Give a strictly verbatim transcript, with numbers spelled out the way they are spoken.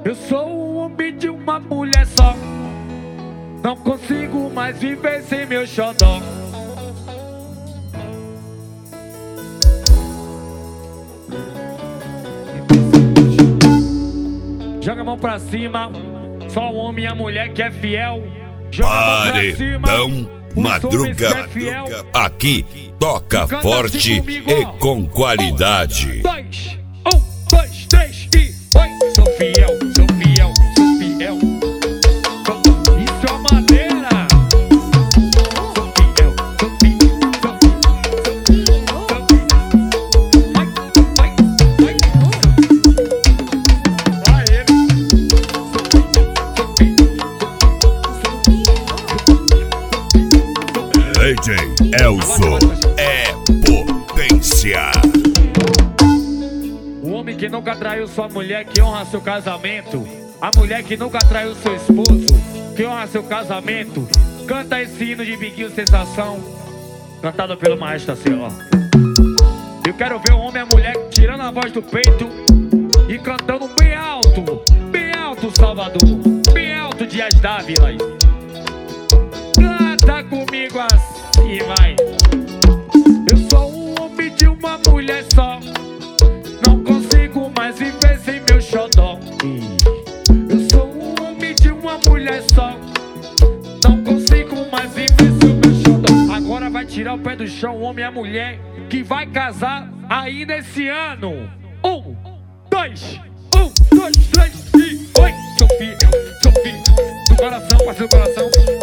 Eu sou o homem de uma mulher só. Não consigo mais viver sem meu xodó. Joga a mão pra cima. Só o homem e a mulher que é fiel. Joga a mão pra cima. Paredão Madruga. É fiel. Aqui toca forte assim e com qualidade. Dois, um, dois, três e oi. Sou fiel, sou fiel, sou fiel. Isso é uma madeira. Sou fiel, sou fiel, sou fiel, sou fiel. Vai, vai, vai. Vai ele. Sou fiel, sou fiel, sou fiel. D J Elson é potência. O homem que nunca traiu sua mulher, que honra seu casamento. A mulher que nunca traiu seu esposo, que honra seu casamento. Canta esse hino de Biguinho Sensação, cantado pelo maestro assim, ó. Eu quero ver o homem e a mulher tirando a voz do peito e cantando bem alto, bem alto, Salvador, bem alto, Dias Dávila. Canta comigo assim, vai. Eu sou um homem de uma mulher só. Não consigo mais viver sem meu xodó. Eu sou um homem de uma mulher só. Não consigo mais viver sem meu xodó. Agora vai tirar o pé do chão o homem e a mulher que vai casar aí nesse ano. Um, dois, um, dois, três e oi. Sou fiel, sou fiel. Do coração, para seu coração.